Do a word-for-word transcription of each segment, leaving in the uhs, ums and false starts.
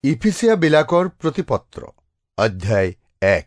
ইফিসিয়া বিলাকৰ প্ৰতিপত্ৰ অধ্যায় এক।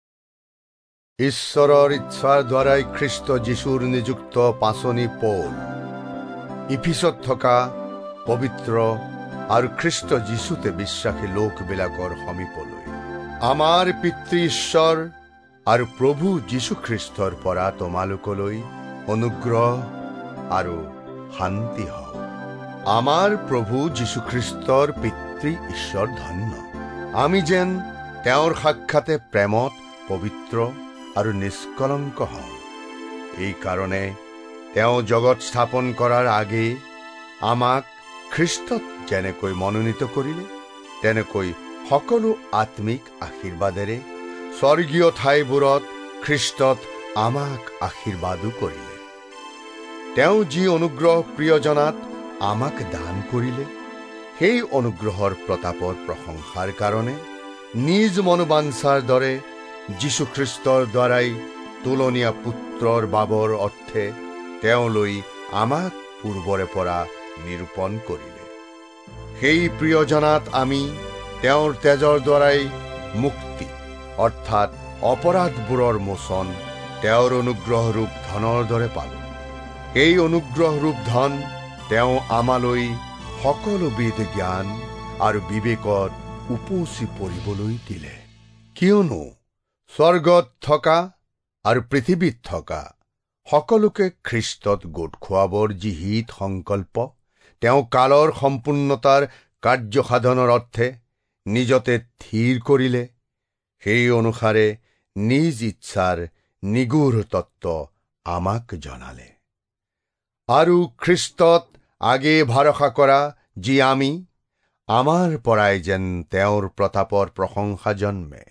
ঈশ্বৰৰ ইচ্ছাৰ দ্বাৰাই খ্ৰীষ্ট যীশুৰ নিযুক্ত পাচনি পৌল, ইফিছত থকা পবিত্ৰ আৰু খ্ৰীষ্ট যীশুতে বিশ্বাসী লোকবিলাকৰ সমীপলৈ, আমাৰ পিতৃ ঈশ্বৰ আৰু প্ৰভু যীশুখ্ৰীষ্টৰ পৰা তোমালোকলৈ অনুগ্ৰহ আৰু শান্তি হওক। আমাৰ প্ৰভু যীশুখ্ৰীষ্টৰ পিতৃ ঈশ্বৰ ধন্য। আমি যেন তেওঁৰ সাক্ষাতে প্ৰেমত পবিত্ৰ আৰু নিষ্কলংক হওঁ। এই কাৰণে তেওঁ জগত স্থাপন কৰাৰ আগেয়ে আমাক খ্ৰীষ্টত যেনেকৈ মনোনীত কৰিলে, তেনেকৈ সকলো আত্মিক আশীৰ্বাদেৰে স্বৰ্গীয় ঠাইবোৰত খ্ৰীষ্টত আমাক আশীৰ্বাদো কৰিলে। তেওঁ যি অনুগ্ৰহ প্ৰিয়জনাত আমাক দান কৰিলে, সেই অনুগ্ৰহৰ প্ৰতাপৰ প্ৰশংসাৰ কাৰণে নিজ মনোবাঞ্ছাৰ দৰে যীশুখ্ৰীষ্টৰ দ্বাৰাই তুলনীয়া পুত্ৰৰ বাবৰ অৰ্থে তেওঁলৈ আমাক পূৰ্বৰে পৰা নিৰূপণ কৰিলে। সেই প্ৰিয়জনাত আমি তেওঁৰ তেজৰ দ্বাৰাই মুক্তি অৰ্থাৎ অপৰাধবোৰৰ মোচন তেওঁৰ অনুগ্ৰহৰূপ ধনৰ দৰে পালো। এই অনুগ্ৰহৰূপ ধন তেওঁ আমালৈ সকলোবিধ জ্ঞান আৰু বিবেকত উপচি পৰিবলৈ দিলে। কিয়নো স্বৰ্গত থকা আৰু পৃথিৱীত থকা সকলোকে খ্ৰীষ্টত গোট খোৱাবৰ যি হিত সংকল্প তেওঁ কালৰ সম্পূৰ্ণতাৰ কাৰ্যসাধনৰ অৰ্থে নিজতে থিৰ কৰিলে, সেই অনুসাৰে নিজ ইচ্ছাৰ নিগূঢ় তত্ত্ব আমাক জনালে। আৰু খ্ৰীষ্টত আগে ভৰসা কৰা যি আমি, আমাৰ পৰাই যেন তেওঁৰ প্ৰতাপৰ প্ৰশংসা জন্মে।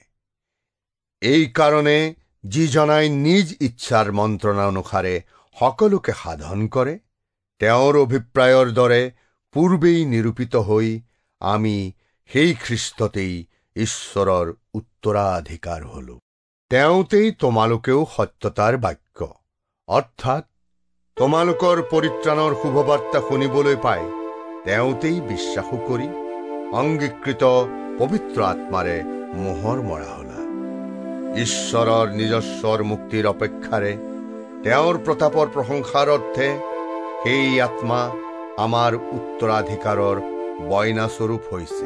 এই কাৰণে যি জনাই নিজ ইচ্ছাৰ মন্ত্ৰণা অনুসাৰে সকলোকে সাধন কৰে, তেওঁৰ অভিপ্ৰায়ৰ দৰে পূৰ্বেই নিৰূপিত হৈ আমি সেই খ্ৰীষ্টতেই ঈশ্বৰৰ উত্তৰাধিকাৰ হলো। তেওঁতেই তোমালোকেও সত্যতাৰ বাক্য অৰ্থাৎ তোমালোকৰ পৰিত্ৰাণৰ শুভবাৰ্তা শুনিবলৈ পাই তেওঁতেই বিশ্বাসো কৰি অংগীকৃত পবিত্ৰ আত্মাৰে মোহৰ মৰা হলা। ঈশ্বৰৰ নিজস্বৰ মুক্তিৰ অপেক্ষাৰে তেওঁৰ প্ৰতাপৰ প্ৰশংসাৰ অৰ্থে সেই আত্মা আমাৰ উত্তৰাধিকাৰৰ বয়নাস্বৰূপ হৈছে।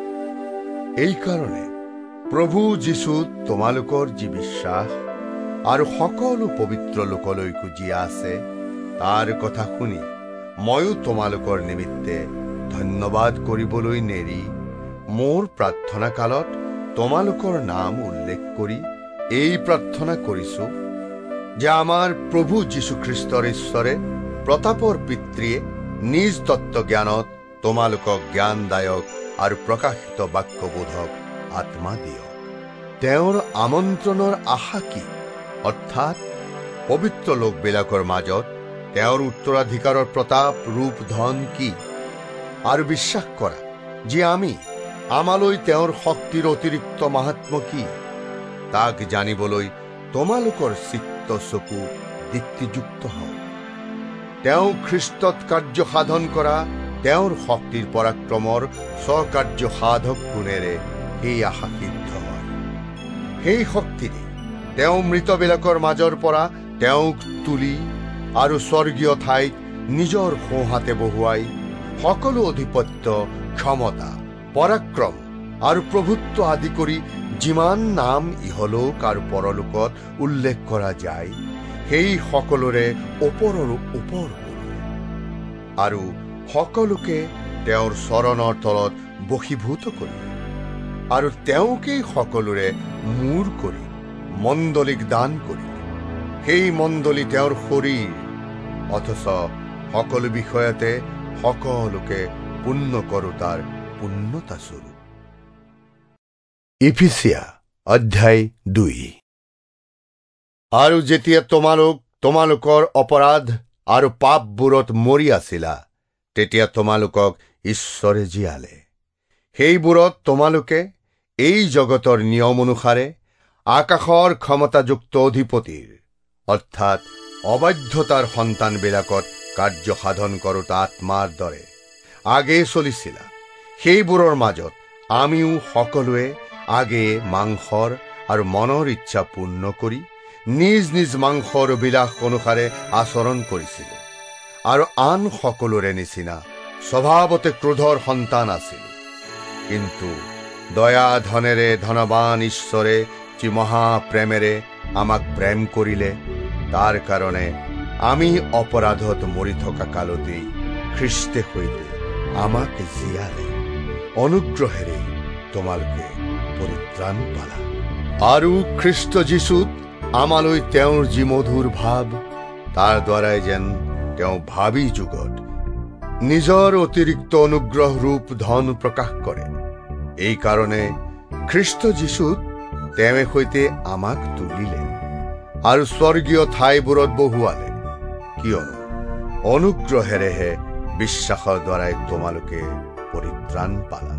এই কাৰণে প্ৰভু যীশুত তোমালোকৰ যি বিশ্বাস আৰু সকলো পবিত্ৰ লোকলৈকো যি আছে, তাৰ কথা শুনি ময়ো তোমালোকৰ নিমিত্তে ধন্যবাদ কৰিবলৈ নেৰি মোৰ প্ৰাৰ্থনা কালত তোমালোকৰ নাম উল্লেখ কৰি এই প্ৰাৰ্থনা কৰিছো যে আমাৰ প্ৰভু যীশুখ্ৰীষ্টৰ ঈশ্বৰে প্ৰতাপৰ পিতৃয়ে নিজ তত্ত্বজ্ঞানত তোমালোকক জ্ঞানদায়ক আৰু প্ৰকাশিত বাক্যবোধক আত্মা দিয়ক। তেওঁৰ আমন্ত্ৰণৰ আশা কি অৰ্থাৎ পবিত্ৰ লোকবিলাকৰ মাজত তেওঁৰ উত্তৰাধিকাৰৰ প্ৰতাপ ৰূপ ধন কি, আৰু বিশ্বাস কৰা যে আমি আমালৈ তেওঁৰ শক্তিৰ অতিৰিক্ত মাহাত্ম কি, তাক জানিবলৈ তোমালোকৰ চিত্ত চকু দীপ্তিযুক্ত হওক। তেওঁ খ্ৰীষ্টত কাৰ্য সাধন কৰা তেওঁৰ শক্তিৰ পৰাক্ৰমৰ স্বকাৰ্য সাধক গুণেৰে সেই আশা সিদ্ধ হয়। সেই শক্তিৰে তেওঁ মৃতবিলাকৰ মাজৰ পৰা তেওঁক তুলি আৰু স্বৰ্গীয় ঠাইত নিজৰ সোঁহাতে বহুৱাই সকলো অধিপত্য, ক্ষমতা, পৰাক্ৰম আৰু প্ৰভুত্ব আদি কৰি যিমান নাম ইহলোক আৰু পৰলোকত উল্লেখ কৰা যায়, সেই সকলোৰে ওপৰৰো ওপৰ কৰিলে আৰু সকলোকে তেওঁৰ চৰণৰ তলত বশীভূত কৰিলে আৰু তেওঁকেই সকলোৰে মূৰ কৰি মণ্ডলীক দান কৰিলে। সেই মণ্ডলী তেওঁৰ শৰীৰ, অথচ সকলো বিষয়তে সকলোকে পূৰ্ণ কৰো তাৰ পূৰ্ণতা স্বৰূপ। ইফিসিয়া অধ্যায় দুই। আৰু যেতিয়া তোমালোক তোমালোকৰ অপৰাধ আৰু পাপবোৰত মৰি আছিলা, তেতিয়া তোমালোকক ঈশ্বৰে জীয়ালে। সেইবোৰত তোমালোকে এই জগতৰ নিয়ম অনুসাৰে আকাশৰ ক্ষমতাযুক্ত অধিপতিৰ অৰ্থাৎ অবাধ্যতাৰ সন্তানবিলাকত কাৰ্য সাধন কৰোতা আত্মাৰ দৰে আগে চলিছিলা। সেইবোৰৰ মাজত আমিও সকলোৱে আগে মাংসৰ আৰু মনৰ ইচ্ছা পূৰ্ণ কৰি নিজ নিজ মাংসৰ বিলাস অনুসাৰে আচৰণ কৰিছিলোঁ আৰু আন সকলোৰে নিচিনা স্বভাৱতে ক্ৰোধৰ সন্তান আছিল। কিন্তু দয়া ধনেৰে ধনবান ঈশ্বৰে যি মহাপ্ৰেমেৰে আমাক প্ৰেম কৰিলে, তাৰ কাৰণে আমি অপৰাধত মৰি থকা কালতেই খ্ৰীষ্টে সৈতে আমাক জীয়ালে অনুগ্ৰহেৰে তোমালোকে পৰিত্ৰাণ পালা। আৰু খ্ৰীষ্ট যীশুত আমালৈ তেওঁৰ যি মধুৰ ভাৱ, তাৰ দ্বাৰাই যেন তেওঁ ভাবি যুগত নিজৰ অতিৰিক্ত অনুগ্ৰহ ৰূপ ধন প্ৰকাশ কৰে। এই কাৰণে খ্ৰীষ্ট যীশুত তেওঁ সৈতে আমাক তুলিলে আৰু স্বৰ্গীয় ঠাইবোৰত বহুৱালে, কিয়নো অনুগ্ৰহেৰেহে বিশ্বাসৰ দ্বাৰাই তোমালোকে পৰিত্ৰাণ পালা।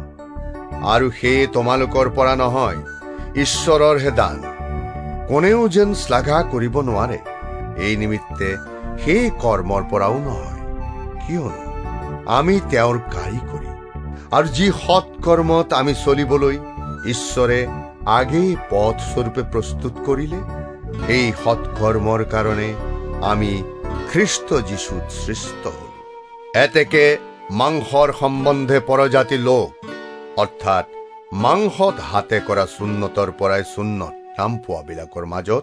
আৰু সেয়ে তোমালোকৰ পৰা নহয়, ঈশ্বৰৰ হে দান। কোনেও যেন শ্লাঘা কৰিব নোৱাৰে, এই নিমিত্তে সেই কৰ্মৰ পৰাও নহয়, কিয়নো আমি তেওঁৰ কাৰিকৰী। আৰু যি সৎ কৰ্মত আমি চলিবলৈ ঈশ্বৰে আগেয়ে পথ স্বৰূপে প্ৰস্তুত কৰিলে, এই সৎ কৰ্মৰ কাৰণে আমি খ্ৰীষ্ট যীশুত সৃষ্ট হলো। এতেকে মাংসৰ সম্বন্ধে পৰজাতি লোক, অৰ্থাৎ মাংসত হাতে কৰা সুন্নতৰ পৰাই সুন্নত নাম পোৱাবিলাকৰ মাজত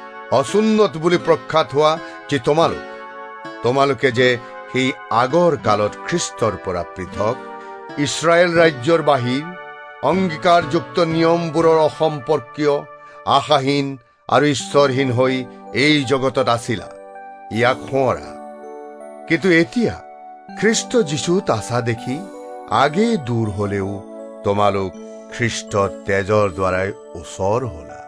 অসুন্নত বুলি প্ৰখ্যাত হোৱা যে তোমালোক তোমালোকে যে সেই আগৰ কালত খ্ৰীষ্টৰ পৰা পৃথক ইছৰাইল ৰাজ্যৰ বাহিৰ অংগীকাৰযুক্ত নিয়মবোৰৰ অসম্পৰ্কীয় আশাহীন আৰু ঈশ্বৰহীন হৈ এই জগতত আছিলা, ইয়াক সোঁৱৰা। কিন্তু এতিয়া খ্ৰীষ্ট যীশুত আছা দেখি আগে দূৰ হলেও তোমালোক খ্ৰীষ্টৰ তেজৰ দ্বাৰাই ওচৰ হলা,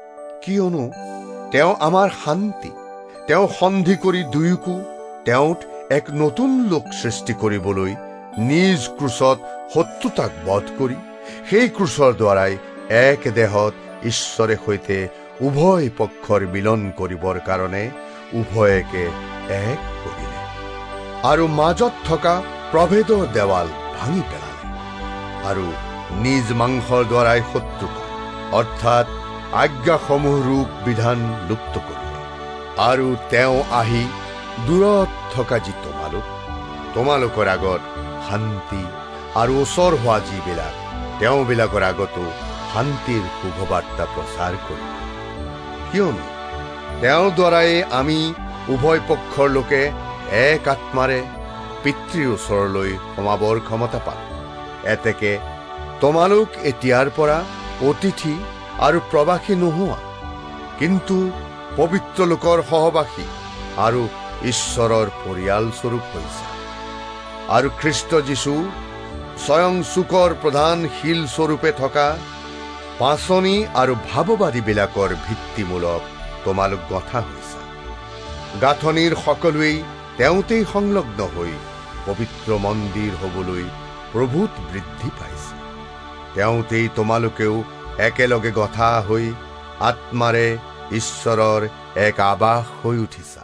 কিয়নো তেওঁ আমাৰ শান্তি। তেওঁ সন্ধি কৰি দুয়োকো তেওঁত এক নতুন লোক সৃষ্টি কৰিবলৈ নিজ ক্ৰুচত শত্ৰুতাক বধ কৰি সেই ক্ৰুচৰ দ্বাৰাই এক দেহত ঈশ্বৰে সৈতে উভয় পক্ষৰ মিলন কৰিবৰ কাৰণে উভয়কে এক কৰিলে আৰু মাজত থকা প্ৰভেদৰ দেৱাল ভাঙি পেলালে আৰু নিজ মাংসৰ দ্বাৰাই শত্ৰুতা অৰ্থাৎ আজ্ঞাসমূহ ৰূপ বিধান লুপ্ত কৰিলে। আৰু তেওঁ আহি দূৰত থকা যি তোমালোক তোমালোকৰ আগত শান্তি আৰু ওচৰ হোৱা যিবিলাক তেওঁবিলাকৰ আগতো শান্তিৰ শুভবাৰ্তা প্ৰচাৰ কৰিলে, কিয়নো তেওঁৰ দ্বাৰাই আমি উভয় পক্ষৰ লোকে এক আত্মাৰে পিতৃৰ ওচৰলৈ সোমাবৰ ক্ষমতা পালো। এতেকে তোমালোক এতিয়াৰ পৰা অতিথি আৰু প্ৰবাসী নোহোৱা, কিন্তু পবিত্ৰ লোকৰ সহবাসী আৰু ঈশ্বৰৰ পৰিয়াল স্বৰূপ হৈছে। আৰু খ্ৰীষ্ট যীশু স্বয়ং চুকৰ প্ৰধান শিল স্বৰূপে থকা পাচনি আৰু ভাৱবাদীবিলাকৰ ভিত্তিমূলক তোমালোক গঠা হৈছে। গাঁথনিৰ সকলোৱেই তেওঁতেই সংলগ্ন হৈ পবিত্ৰ মন্দিৰ হবলৈ প্ৰভূত বৃদ্ধি পাইছে। তেওঁতেই তোমালোকেও একেলগে গঠা হৈ আত্মাৰে ঈশ্বৰৰ এক আবাস হৈ উঠিছা।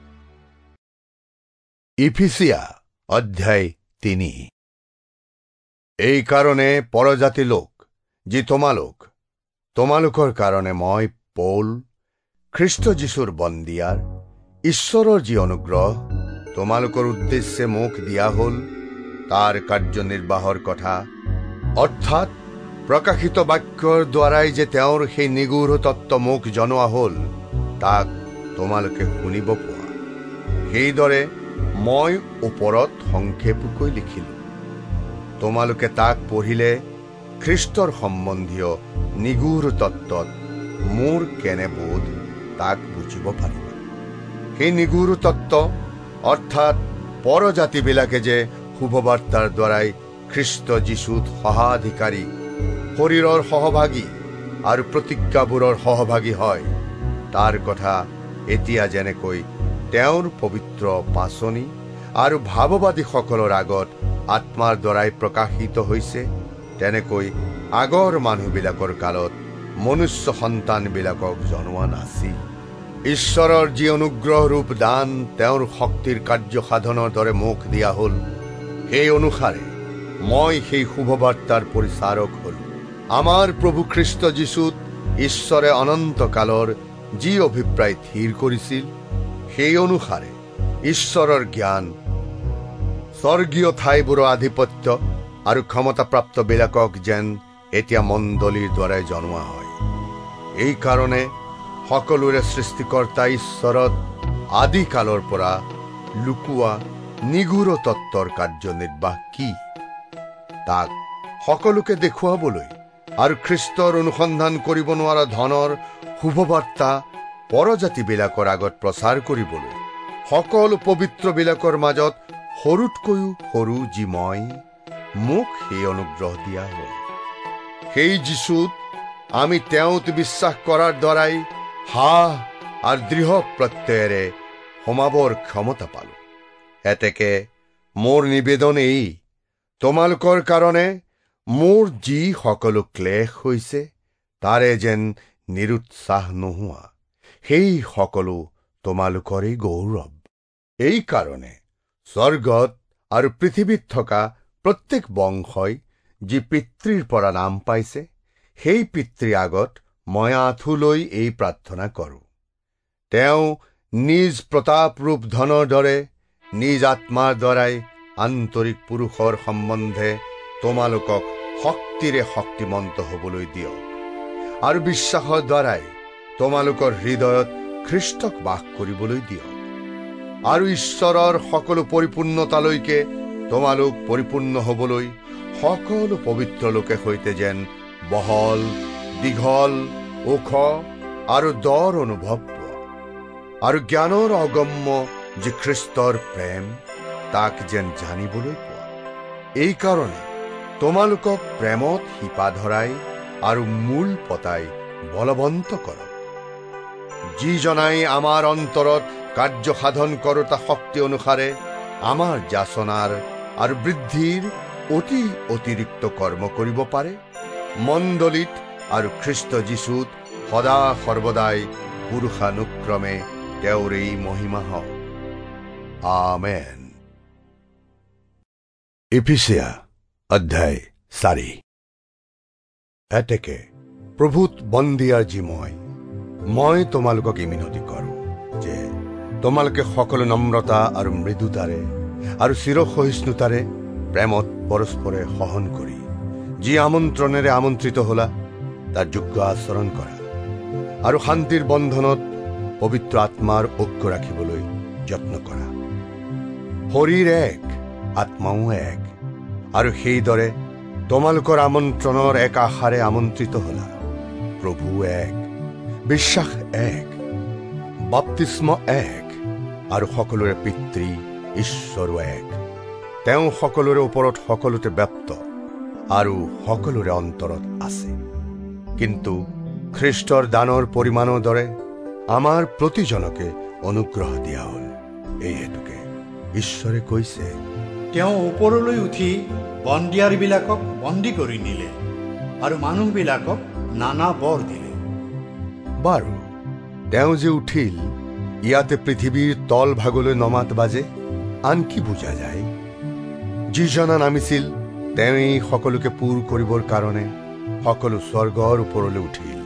ইফিছিয়া অধ্যায় তিনি। এই কাৰণে পৰজাতি লোক যি তোমালোক তোমালোকৰ কাৰণে মই পৌল খ্ৰীষ্ট যীশুৰ বন্দিয়াৰ ঈশ্বৰৰ যি অনুগ্ৰহ তোমালোকৰ উদ্দেশ্যে মোক দিয়া হল, তাৰ কাৰ্যনিৰ্বাহৰ কথা অৰ্থাৎ প্ৰকাশিত বাক্যৰ দ্বাৰাই যে তেওঁৰ সেই নিগূঢ় তত্ত্ব মোক জনোৱা হল, তাক তোমালোকে শুনিব পোৱা। সেইদৰে মই ওপৰত সংক্ষেপকৈ লিখিলো। তোমালোকে তাক পঢ়িলে খ্ৰীষ্টৰ সম্বন্ধীয় নিগূঢ় তত্ত্বত মোৰ কেনে বোধ তাক বুজিব পাৰিবা। সেই নিগূঢ় তত্ত্ব অৰ্থাৎ পৰজাতিবিলাকে যে শুভবাৰ্তাৰ দ্বাৰাই খ্ৰীষ্ট যীশুত সহাধিকাৰী শৰীৰৰ সহভাগী আৰু প্ৰতিজ্ঞাবোৰৰ সহভাগী হয়, তাৰ কথা এতিয়া যেনেকৈ তেওঁৰ পবিত্ৰ পাচনি আৰু ভাৱবাদীসকলৰ আগত আত্মাৰ দ্বাৰাই প্ৰকাশিত হৈছে, তেনেকৈ আগৰ মানুহবিলাকৰ কালত মনুষ্য সন্তানবিলাকক জনোৱা নাছিল। ঈশ্বৰৰ যি অনুগ্ৰহ ৰূপ দান তেওঁৰ শক্তিৰ কাৰ্য সাধনৰ দৰে মোক দিয়া হল, সেই অনুসাৰে মই সেই শুভবাৰ্তাৰ পৰিচাৰক হলো। আমাৰ প্ৰভু খ্ৰীষ্ট যীশুত ঈশ্বৰে অনন্ত কালৰ যি অভিপ্ৰায় থিৰ কৰিছিল, সেই অনুসাৰে ঈশ্বৰৰ জ্ঞান, স্বৰ্গীয় ঠাইবোৰৰ আধিপত্য আৰু ক্ষমতাপ্ৰাপ্ত বিলাকক যেন এতিয়া মণ্ডলীৰ দ্বাৰাই জনোৱা হয়। এই কাৰণে সকলোৰে সৃষ্টিকৰ্তা ঈশ্বৰত আদি কালৰ পৰা লুকুৱা নিগুড় তত্ত্বৰ কাৰ্যনিৰ্বাহ কি, তাক সকলোকে দেখুৱাবলৈ আৰু খ্ৰীষ্টৰ অনুসন্ধান কৰিব নোৱাৰা ধনৰ শুভবাৰ্তা পৰজাতিবিলাকৰ আগত প্ৰচাৰ কৰিবলৈ সকলো পবিত্ৰবিলাকৰ মাজত সৰুতকৈও সৰু যি মই, মোক সেই অনুগ্ৰহ দিয়া হ'ল। সেই যীশুত আমি তেওঁত বিশ্বাস কৰাৰ দ্বাৰাই হাহ আৰু দৃঢ় প্ৰত্যয়েৰে সোমাবৰ ক্ষমতা পালো। এতেকে মোৰ নিবেদন এই, তোমালোকৰ কাৰণে মোৰ যি সকলো ক্লেশ হৈছে তাৰে যেন নিৰুৎসাহ নোহোৱা, সেই সকলো তোমালোকৰে গৌৰৱ। এই কাৰণে স্বৰ্গত আৰু পৃথিৱীত থকা প্ৰত্যেক বংশই যি পিতৃৰ পৰা নাম পাইছে, সেই পিতৃ আগত মই আঁঠু লৈ এই প্ৰাৰ্থনা কৰোঁ, তেওঁ নিজ প্ৰতাপ ৰূপ ধনৰ দৰে নিজ আত্মাৰ দ্বাৰাই আন্তৰিক পুৰুষৰ সম্বন্ধে তোমালোকক শক্তিৰে শক্তিমন্ত হ'বলৈ দিয়ক, আৰু বিশ্বাসৰ দ্বাৰাই তোমালোকৰ হৃদয়ত খ্ৰীষ্টক বাস কৰিবলৈ দিয়ক, আৰু ঈশ্বৰৰ সকলো পৰিপূৰ্ণতালৈকে তোমালোক পৰিপূৰ্ণ হ'বলৈ সকলো পবিত্ৰ লোকে সৈতে যেন বহল, দীঘল, ওখ আৰু দৰ অনুভৱ পোৱা, আৰু জ্ঞানৰ অগম্য যি খ্ৰীষ্টৰ প্ৰেম, তাক যেন জানিবলৈ পোৱা। এই কাৰণে তোমালোকক প্ৰেমত শিপা ধৰাই আৰু মূল পতাই বলৱন্ত কৰক, যি জনাই আমাৰ অন্তৰত কাৰ্য সাধন কৰোতা শক্তি অনুসাৰে আমাৰ যাচনাৰ আৰু বৃদ্ধিৰ অতি অতিৰিক্ত কৰ্ম কৰিব পাৰে। মণ্ডলীত আৰু খ্ৰীষ্ট যীশুত সদা সৰ্বদাই পুৰুষানুক্ৰমে তেওঁৰ এই মহিমা হওক। আমেন। ইফিছিয়া অধ্যায় চাৰি। এতেকে প্ৰভুত বন্দিয়াৰ যি মই মই তোমালোকক এই মিনতি কৰোঁ যে তোমালোকে সকলো নম্ৰতা আৰু মৃদুতাৰে আৰু চিৰসহিষ্ণুতাৰে প্ৰেমত পৰস্পৰে সহন কৰি যি আমন্ত্ৰণেৰে আমন্ত্ৰিত হলা তাৰ যোগ্য আচৰণ কৰা, আৰু শান্তিৰ বন্ধনত পবিত্ৰ আত্মাৰ ঐক্য ৰাখিবলৈ যত্ন কৰা। শৰীৰ এক, আত্মাও এক, আৰু সেইদৰে তোমালোকৰ আমন্ত্ৰণৰ এক আশাৰে আমন্ত্ৰিত হলা। প্ৰভু এক, বিশ্বাস এক, বাপ্তিস্ম এক, আৰু সকলোৰে পিতৃ ঈশ্বৰো এক। তেওঁ সকলোৰে ওপৰত সকলোতে ব্যাপ্ত আৰু সকলোৰে অন্তৰত আছে। কিন্তু খ্ৰীষ্টৰ দানৰ পৰিমাণৰ দৰে আমাৰ প্ৰতিজনকে অনুগ্ৰহ দিয়া হ'ল। এই হেতুকে ঈশ্বৰে কৈছে, তেওঁ ওপৰলৈ উঠি বন্দিয়াৰবিলাকক বন্দী কৰি নিলে আৰু মানুহবিলাকক নানা বৰ দিলে। বাৰু তেওঁ যে উঠিল, ইয়াতে পৃথিৱীৰ তল ভাগলৈ নমাত বাজে আন কি বুজা যায়? যিজনা নামিছিল তেওঁই সকলোকে পূৰ কৰিবৰ কাৰণে সকলো স্বৰ্গৰ ওপৰলৈ উঠিল।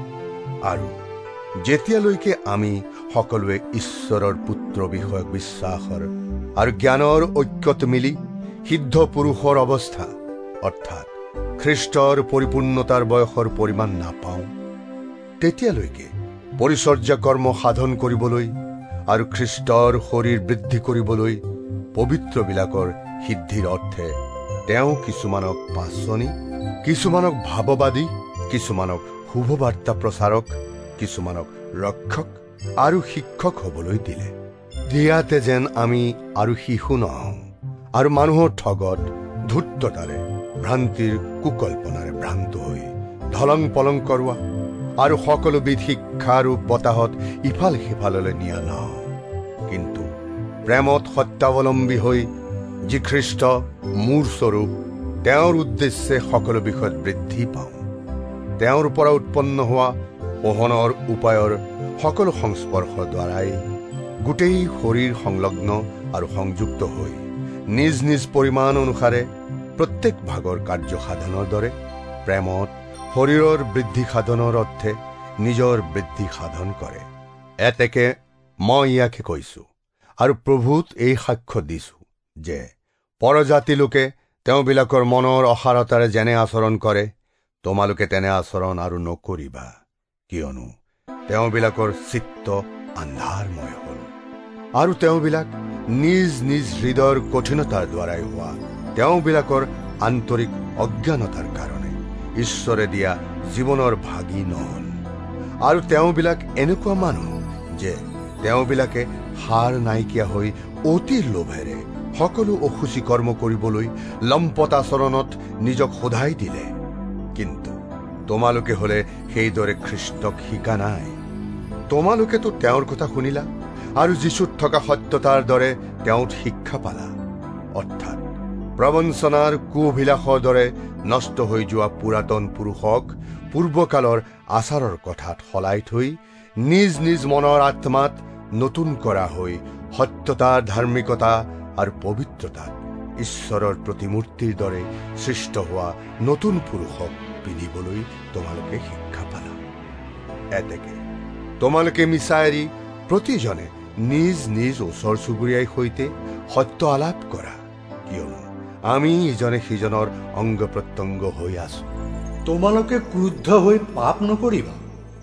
আৰু যেতিয়ালৈকে আমি সকলোৱে ঈশ্বৰৰ পুত্ৰ বিষয়ক বিশ্বাসৰ আৰু জ্ঞানৰ ঐক্যত মিলি সিদ্ধ পুৰুষৰ অৱস্থা অৰ্থাৎ খ্ৰীষ্টৰ পৰিপূৰ্ণতাৰ বয়সৰ পৰিমাণ নাপাওঁ, তেতিয়ালৈকে পৰিচৰ্যা কৰ্ম সাধন কৰিবলৈ আৰু খ্ৰীষ্টৰ শৰীৰ বৃদ্ধি কৰিবলৈ পবিত্ৰবিলাকৰ সিদ্ধিৰ অৰ্থে তেওঁ কিছুমানক পাচনি, কিছুমানক ভাৱবাদী, কিছুমানক শুভবাৰ্তা প্ৰচাৰক, কিছুমানক ৰক্ষক আৰু শিক্ষক হ'বলৈ দিলে, দিয়াতে যেন আমি আৰু শিশু নহওঁ আৰু মানুহৰ ঠগত ধূৰ্ততাৰে ভ্ৰান্তিৰ কুকল্পনাৰে ভ্ৰান্ত হৈ ধলং পলং কৰোৱা আৰু সকলোবিধ শিক্ষা আৰু বতাহত ইফাল সিফাললৈ নিয়া নহওঁ, কিন্তু প্ৰেমত সত্যাৱলম্বী হৈ যি খ্ৰীষ্ট মূৰ স্বৰূপ তেওঁৰ উদ্দেশ্যে সকলো বিষয়ত বৃদ্ধি পাওঁ। তেওঁৰ পৰা উৎপন্ন হোৱা পোহনৰ উপায়ৰ সকলো সংস্পৰ্শৰ দ্বাৰাই গোটেই শৰীৰ সংলগ্ন আৰু সংযুক্ত হৈ নিজ নিজ পৰিমাণ অনুসাৰে প্ৰত্যেক ভাগৰ কাৰ্য সাধনৰ দৰে প্ৰেমত শৰীৰৰ বৃদ্ধি সাধনৰ অৰ্থে নিজৰ বৃদ্ধি সাধন কৰে। এতেকে মই ইয়াকে কৈছো আৰু প্ৰভূত এই সাক্ষ্য দিছো যে পৰজাতি লোকে তেওঁবিলাকৰ মনৰ অসাৰতাৰে যেনে আচৰণ কৰে তোমালোকে তেনে আচৰণ আৰু নকৰিবা, কিয়নো তেওঁবিলাকৰ চিত্ত আন্ধাৰময় হ'ল আৰু তেওঁবিলাক নিজ নিজ হৃদয়ৰ কঠিনতাৰ দ্বাৰাই হোৱা তেওঁবিলাকৰ আন্তৰিক অজ্ঞানতাৰ কাৰণে ঈশ্বৰে দিয়া জীৱনৰ ভাগী নহল। আৰু তেওঁবিলাক এনেকুৱা মানুহ যে তেওঁবিলাকে হাৰ নাইকিয়া হৈ অতি লোভেৰে সকলো অসুচি কৰ্ম কৰিবলৈ লম্পট আচৰণত নিজক সদাই দিলে। কিন্তু তোমালোকে হলে সেইদৰে খ্ৰীষ্টক শিকা নাই। তোমালোকেতো তেওঁৰ কথা শুনিলা আৰু যীশুত থকা সত্যতাৰ দৰে তেওঁত শিক্ষা পালা, অৰ্থাৎ প্ৰবঞ্চনাৰ কুভিলাসৰ দৰে নষ্ট হৈ যোৱা পুৰাতন পুৰুষক পূৰ্বকালৰ আচাৰৰ কথাত সলাই থৈ নিজ নিজ মনৰ আত্মাত নতুন কৰা হৈ সত্যতাৰ ধাৰ্মিকতা আৰু পবিত্ৰতাত ঈশ্বৰৰ প্ৰতিমূৰ্তিৰ দৰে সৃষ্ট হোৱা নতুন পুৰুষক পিন্ধিবলৈ তোমালোকে শিক্ষা পালা। এতেকে তোমালোকে মিছা এৰি প্ৰতিজনে নিজ নিজ ওচৰ চুবুৰীয়াৰ সৈতে সত্য আলাপ কৰা, কিয়নো আমি ইজনে সিজনৰ অংগ প্ৰত্যংগ হৈ আছো। তোমালোকে ক্ৰুদ্ধ হৈ পাপ নকৰিবা।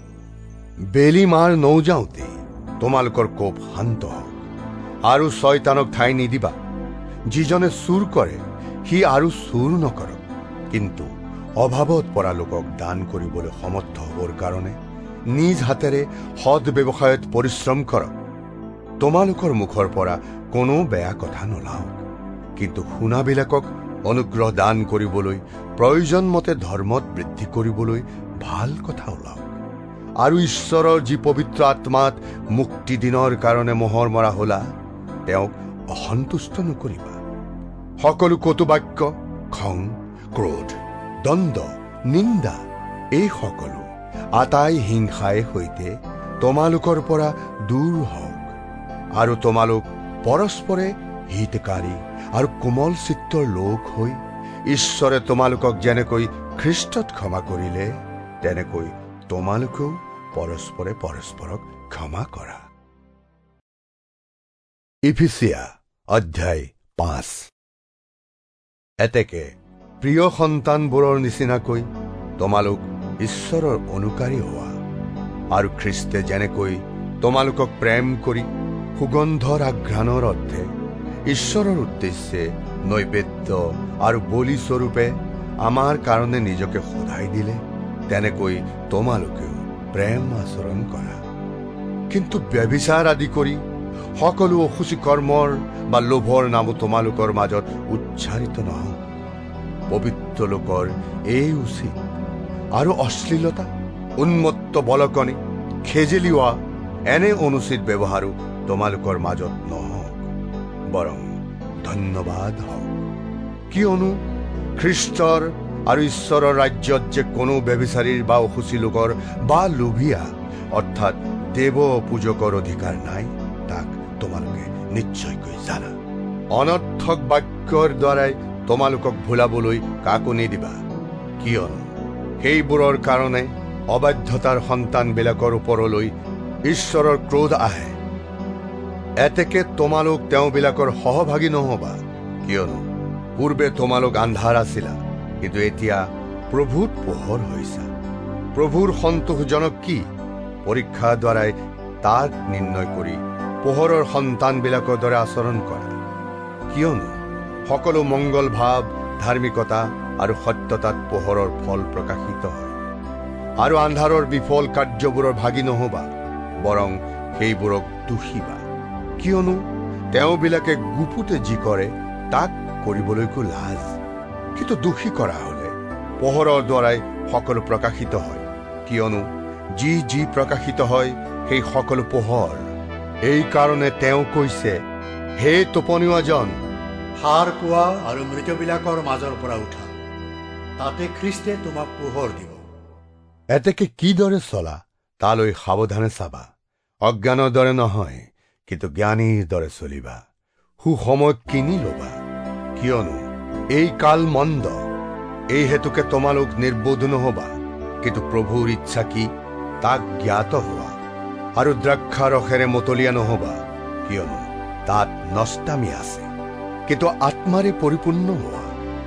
বেলি মাৰ নৌযাওঁতে তোমালোকৰ কোপ শান্ত হওক আৰু শয়তানক ঠাই নিদিবা। যিজনে চুৰ কৰে সি আৰু চুৰ নকৰক, কিন্তু অভাৱত পৰা লোকক দান কৰিবলৈ সমৰ্থ হবৰ কাৰণে নিজ হাতেৰে সৎ ব্যৱসায়ত পৰিশ্ৰম কৰক। তোমালোকৰ মুখৰ পৰা কোনো বেয়া কথা নোলাওক, কিন্তু শুনাবিলাকক অনুগ্ৰহ দান কৰিবলৈ প্ৰয়োজন মতে ধৰ্মত বৃদ্ধি কৰিবলৈ ভাল কথা ওলাওক। আৰু ঈশ্বৰৰ যি পবিত্ৰ আত্মাত মুক্তি দিনৰ কাৰণে মোহৰ মৰা হলা তেওঁক অসন্তুষ্ট নকৰিবা। সকলো কটু বাক্য, খং, ক্ৰোধ, দ্বন্দ্ব, নিন্দা এই সকলো আটাই হিংসাৰ সৈতে তোমালোকৰ পৰা দূৰ হওক আৰু তোমালোক পৰস্পৰে হিতকাৰী আৰু কোমল চিত্তৰ লোক হৈ ঈশ্বৰে তোমালোকক যেনেকৈ খ্ৰীষ্টত ক্ষমা কৰিলে তেনেকৈ তোমালোকেও পৰস্পৰে পৰস্পৰক ক্ষমা কৰা। ইফিছিয়া অধ্যায় পাঁচ। এতেকে প্ৰিয় সন্তানবোৰৰ নিচিনাকৈ তোমালোক ঈশ্বৰৰ অনুকাৰী হোৱা আৰু খ্ৰীষ্টে যেনেকৈ তোমালোকক প্ৰেম কৰি সুগন্ধৰ আঘ্ৰাণৰ অৰ্থে ঈশ্বৰৰ উদ্দেশ্যে নৈবেদ্য আৰু বলি স্বৰূপে আমাৰ কাৰণে নিজকে সদাই দিলে তেনেকৈ তোমালোকেও প্ৰেম আচৰণ কৰা। কিন্তু ব্যভিচাৰ আদি কৰি সকলো অসুচি কৰ্মৰ বা লোভৰ নামো তোমালোকৰ মাজত উচ্চাৰিত নহওক। পবিত্ৰ লোকৰ এই উচিত আৰু অশ্লীলতা, উন্মত্ত বলকনি, খেজেলিওৱা এনে অনুচিত ব্যৱহাৰো তোমালোকৰ মাজত নহওক, বৰং ধন্যবাদ হওক। কিয়নো খ্ৰীষ্টৰ আৰু ঈশ্বৰৰ ৰাজ্যত যে কোনো ব্যভিচাৰীৰ বা অসুচি লোকৰ বা লোভীয়া অৰ্থাৎ দেৱ পূজকৰ অধিকাৰ নাই তাক তোমালোকে নিশ্চয়কৈ জানা। অনৰ্থক বাক্যৰ দ্বাৰাই তোমালোকক ভুলাবলৈ কাকো নিদিবা, কিয়নো সেইবোৰৰ কাৰণে অবাধ্যতাৰ সন্তানবিলাকৰ ওপৰলৈ ঈশ্বৰৰ ক্ৰোধ আহে। এতেকে তোমালোক তেওঁবিলাকৰ সহভাগী নহবা, কিয়নো পূৰ্বে তোমালোক আন্ধাৰ আছিলা, কিন্তু এতিয়া প্ৰভুত পোহৰ হৈছা। প্ৰভুৰ সন্তোষজনক কি? পৰীক্ষাৰ দ্বাৰাই তাক নিৰ্ণয় কৰি পোহৰৰ সন্তানবিলাকৰ দৰে আচৰণ কৰা, কিয়নো সকলো মংগল ভাৱ, ধাৰ্মিকতা আৰু সত্যতাত পোহৰৰ ফল প্ৰকাশিত হয়। আৰু আন্ধাৰৰ বিফল কাৰ্যবোৰৰ ভাগী নহবা, বৰং সেইবোৰক দোষিবা, কিয়নো তেওঁবিলাকে গুপুতে যি কৰে তাক কৰিবলৈকো লাজ। কিন্তু দোষী কৰা হলে পোহৰৰ দ্বাৰাই সকলো প্ৰকাশিত হয়, কিয়নো যি যি প্ৰকাশিত হয় সেই সকলো পোহৰ। এই কাৰণে তেওঁ কৈছে, হে টোপনিওৱাজন, সাৰ কোৱা আৰু মৃতবিলাকৰ মাজৰ পৰা উঠা, তাতে খ্ৰীষ্টে তোমাক পোহৰ দিব। এতেকে কিদৰে চলা তালৈ সাৱধানে চাবা। অজ্ঞানৰ দৰে নহয়, কিন্তু জ্ঞানীৰ দৰে চলিবা। সুসময় কিনি লবা, কিয়নো এই কাল মন্দ, এই হেতুকে তোমালোক নির্বোধ নহবা, কিন্তু প্ৰভুৰ ইচ্ছা কি তাক জ্ঞাত হোৱা। আৰু দ্ৰাক্ষা ৰসেৰে মতলীয়া নহবা, কিয়নো তাত নষ্টামি আছে, কিন্তু আত্মাৰে পৰিপূৰ্ণ হোৱা।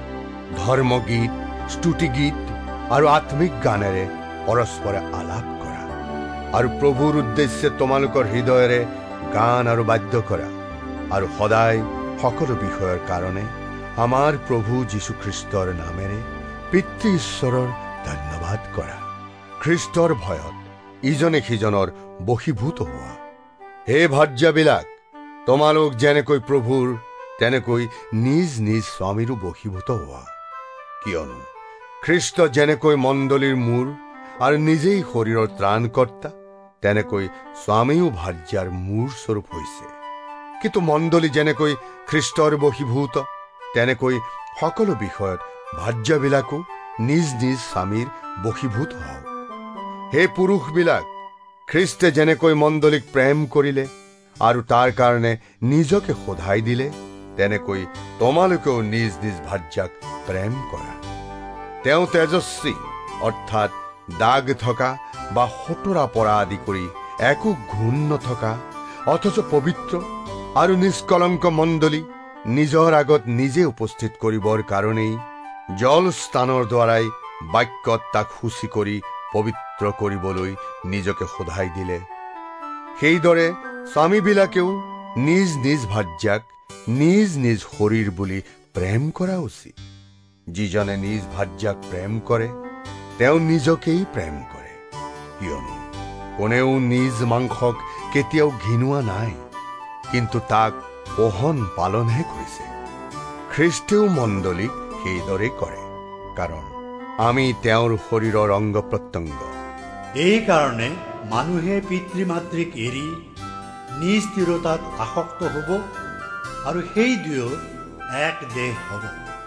ধৰ্মগীত, স্তুতিগীত আৰু আত্মিক গানেৰে পৰস্পৰে আলাপ কৰা, আৰু প্ৰভুৰ উদ্দেশ্যে তোমালোকৰ হৃদয়েৰে গান আৰু বাদ্য কৰা, আৰু সদায় সকলো বিষয়ৰ কাৰণে আমাৰ প্ৰভু যীশুখ্ৰীষ্টৰ নামেৰে পিতৃ ঈশ্বৰৰ ধন্যবাদ কৰা। খ্ৰীষ্টৰ ভয়ত ইজনে সিজনৰ বশীভূত হোৱা। হে ভাৰ্যাবিলাক, তোমালোক যেনেকৈ প্ৰভুৰ তেনেকৈ নিজ নিজ স্বামীৰো বশীভূত হোৱা। কিয়নো খ্ৰীষ্ট যেনেকৈ মণ্ডলীৰ মূৰ আৰু নিজেই শৰীৰৰ ত্ৰাণকৰ্তা, তেনেকৈ স্বামীও ভাৰ্যাৰ মূৰ স্বৰূপ হৈছে। কিন্তু মণ্ডলী যেনেকৈ খ্ৰীষ্টৰ বশীভূত, তেনেকৈ সকলো বিষয়ত ভাৰ্যাবিলাকো নিজ নিজ স্বামীৰ বশীভূত হওক। হে পুৰুষবিলাক, খ্ৰীষ্টে যেনেকৈ মণ্ডলীক প্ৰেম কৰিলে আৰু তাৰ কাৰণে নিজকে শোধাই দিলে, তেনেকৈ তোমালোকেও নিজ নিজ ভাৰ্যাক প্ৰেম কৰা। তেওঁ তেজস্বী, অৰ্থাৎ দাগ থকা বা সতৰা পৰা আদি কৰি একো গুণ নথকা, অথচ পবিত্ৰ আৰু নিষ্কলংক মণ্ডলী নিজৰ আগত নিজে উপস্থিত কৰিবৰ কাৰণেই জল স্নানৰ দ্বাৰাই বাক্যত তাক শুচি কৰি পবিত্ৰ কৰিবলৈ নিজকে শোধাই দিলে। সেইদৰে স্বামীবিলাকেও নিজ নিজ ভাৰ্যাক নিজ নিজ শৰীৰ বুলি প্ৰেম কৰা উচিত। যিজনে নিজ ভাৰ্যাক প্ৰেম কৰে, তেওঁ নিজকেই প্ৰেম কৰে। কিয়নো কোনেও নিজ মাংসক কেতিয়াও ঘিনোৱা নাই, কিন্তু তাক পোহন পালনহে কৰিছে। খ্ৰীষ্টেও মণ্ডলীক সেইদৰে কৰে, কাৰণ আমি তেওঁৰ শৰীৰৰ অংগ প্ৰত্যংগ। এই কাৰণে মানুহে পিতৃ মাতৃক এৰি নিজ তিৰোতাত আসক্ত হ'ব, আৰু সেই দুয়ো এক দেহ হ'ব।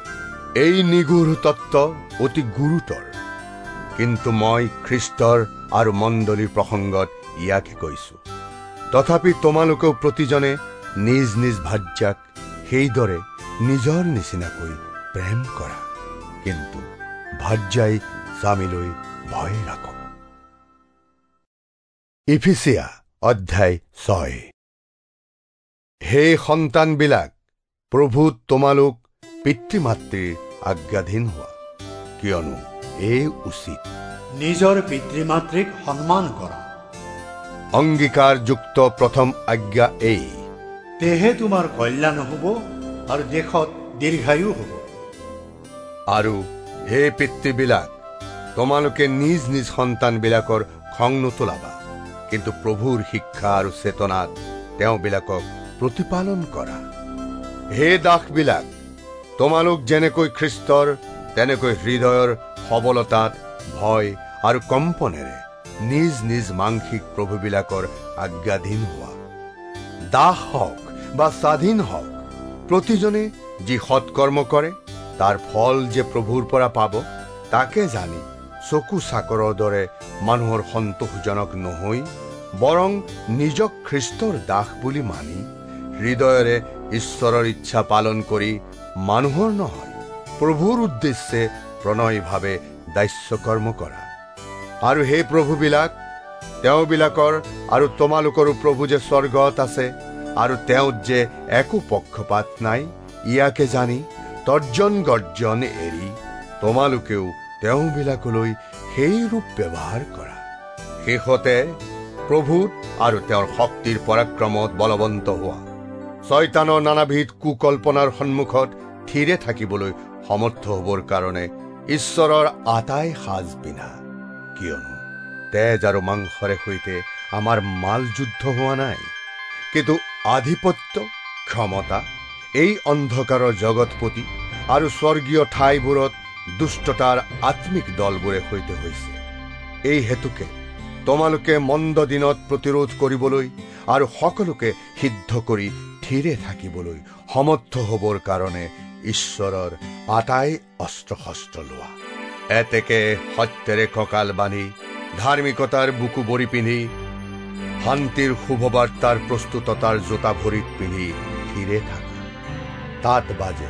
এই নিগূঢ় তত্ত্ব অতি গুৰুতৰ, কিন্তু মই খ্ৰীষ্টৰ আৰু মণ্ডলীৰ প্ৰসংগত ইয়াকে কৈছো। তথাপি তোমালোকেও প্ৰতিজনে নিজ নিজ ভাৰ্যাক সেইদৰে নিজৰ নিচিনাকৈ প্ৰেম কৰা, কিন্তু ভাৰ্যাই স্বামীলৈ ভয় ৰাখক। ইফিছিয়া অধ্যায় ছয়। হে সন্তানবিলাক, প্ৰভুত তোমালোক পিতৃ মাতৃৰ আজ্ঞাধীন হোৱা, কিয়নো এই উচিত। নিজৰ পিতৃ মাতৃক সন্মান কৰা। অংগীকাৰযুক্ত প্ৰথম আজ্ঞা এই, তেহে তোমাৰ কল্যাণ হ'ব আৰু দেশত দীৰ্ঘায়ু হ'ব। আৰু হে পিতৃবিলাক, তোমালোকে নিজ নিজ সন্তানবিলাকৰ খং নোতোলাবা, কিন্তু প্ৰভুৰ শিক্ষা আৰু চেতনাত তেওঁবিলাকক প্ৰতিপালন কৰা। হে দাসবিলাক, তোমালোক যেনেকৈ খ্ৰীষ্টৰ, তেনেকৈ হৃদয়ৰ সবলতাত ভয় আৰু কম্পনেৰে নিজ নিজ মাংসিক প্ৰভুবিলাকৰ আজ্ঞাধীন হোৱা। দাস হওক বা স্বাধীন হওক, প্ৰতিজনে যি সৎকৰ্ম কৰে তাৰ ফল যে প্ৰভুৰ পৰা পাব, তাকে জানি চকু চাকৰৰ দৰে মানুহৰ সন্তোষজনক নহৈ, বৰং নিজক খ্ৰীষ্টৰ দাস বুলি মানি হৃদয়েৰে ঈশ্বৰৰ ইচ্ছা পালন কৰি মানুহৰ নহয় প্ৰভুৰ উদ্দেশ্যে প্ৰণয়ভাৱে দাস্যকৰ্ম কৰা। আৰু হে প্ৰভুবিলাক, তেওঁবিলাকৰ আৰু তোমালোকৰো প্ৰভু যে স্বৰ্গত আছে, আৰু তেওঁত যে একো পক্ষপাত নাই, ইয়াকে জানি তৰ্জন গৰ্জন এৰি তোমালোকেও তেওঁবিলাকলৈ সেই ৰূপ ব্যৱহাৰ কৰা। শেষতে প্ৰভুত আৰু তেওঁৰ শক্তিৰ পৰাক্ৰমত বলৱন্ত হোৱা। শয়তানৰ নানাবিধ কুকল্পনাৰ সন্মুখত থিৰে থাকিবলৈ সমৰ্থ হ'বৰ কাৰণে ঈশ্বৰৰ আটাই সাজ পিন্ধা। কিয়নো তেজ আৰু মাংসৰে সৈতে আমাৰ মাল যুদ্ধ হোৱা নাই, কিন্তু আধিপত্য, ক্ষমতা, এই অন্ধকাৰৰ জগতপতি আৰু স্বৰ্গীয় ঠাইবোৰত দুষ্টতাৰ আত্মিক দলবোৰে সৈতে হৈছে। এই হেতুকে তোমালোকে মন্দ দিনত প্ৰতিৰোধ কৰিবলৈ আৰু সকলোকে সিদ্ধ কৰি থিৰে থাকিবলৈ সমৰ্থ হ'বৰ কাৰণে ঈশ্বৰৰ আটাই অস্ত্ৰ শস্ত্ৰ লোৱা। এতেকে সত্যেৰে কঁকাল বান্ধি, ধাৰ্মিকতাৰ বুকু বৰি পিন্ধি, শান্তিৰ শুভবাৰ্তাৰ প্ৰস্তুততাৰ জোতা ভৰিত পিন্ধি থিৰে থাকা। তাত বাজে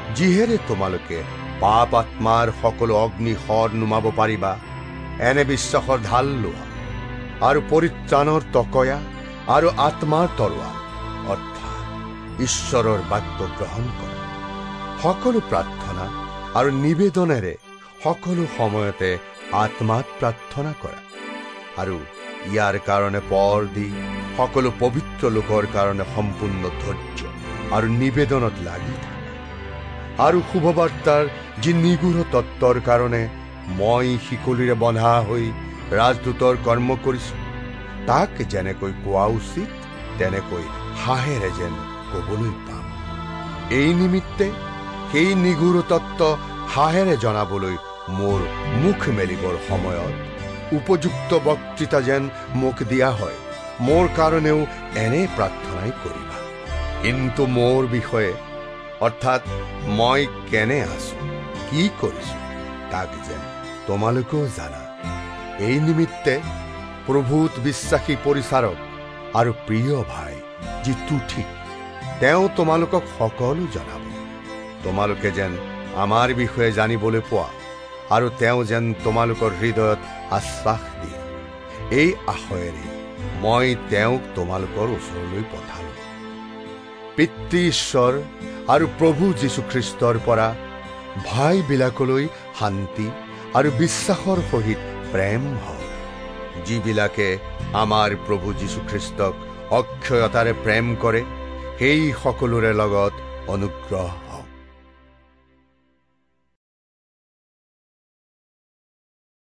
যিহেৰে তোমালোকে পাপ আত্মাৰ সকলো অগ্নি শৰ নুমাব পাৰিবা, এনে বিশ্বাসৰ ঢাল লোৱা আৰু পৰিত্ৰাণৰ তকয়া আৰু আত্মাৰ তৰোৱাল অৰ্থাৎ ঈশ্বৰৰ বাক্য গ্ৰহণ কৰা। সকলো প্ৰাৰ্থনা আৰু নিবেদনেৰে সকলো সময়তে আত্মাত প্ৰাৰ্থনা কৰা আৰু ইয়াৰ কাৰণে পৰ দি সকলো পবিত্ৰ লোকৰ কাৰণে সম্পূৰ্ণ ধৈৰ্য আৰু নিবেদনত লাগি থাকা। আৰু শুভবাৰ্তাৰ যি নিগুঢ় তত্বৰ কাৰণে মই শিকলিৰে বন্ধা হৈ ৰাজদূতৰ কৰ্ম কৰিছো, তাক যেনেকৈ কোৱা উচিত তেনেকৈ হাঁহেৰে যেন কবলৈ পাম। এই নিমিত্তে সেই নিগুঢ় তত্ত্ব হাঁহেৰে জনাবলৈ মোৰ মুখ মেলিবৰ সময়ত উপযুক্ত বক্তৃতা যেন মোক দিয়া হয়, মোৰ কাৰণেও এনে প্ৰাৰ্থনাই কৰিবা। কিন্তু মোৰ বিষয়ে অৰ্থাৎ মই কেনে আছো, কি কৰিছো, তাক যেন তোমালোকেও জানা। এই নিমিত্তে প্ৰভুত বিশ্বাসী পৰিচাৰক আৰু প্ৰিয় ভাই যি তুঠিক, তেওঁ তোমালোকক সকলো জনাব। তোমালোকে যেন আমাৰ বিষয়ে জানিবলৈ পোৱা আৰু তেওঁ যেন তোমালোকৰ হৃদয়ত আশ্বাস দিয়ে, এই আশয়েৰে মই তেওঁক তোমালোকৰ ওচৰলৈ পঠালো। পিতৃ ঈশ্বৰ আৰু প্ৰভু যীশুখ্ৰীষ্টৰ পৰা ভাইবিলাকলৈ শান্তি আৰু বিশ্বাসৰ সহিত প্ৰেম হওক, যিবিলাকে আমাৰ প্ৰভু যীশুখ্ৰীষ্টক অক্ষয়তাৰে প্ৰেম কৰে, সেই সকলোৰে লগত অনুগ্ৰহ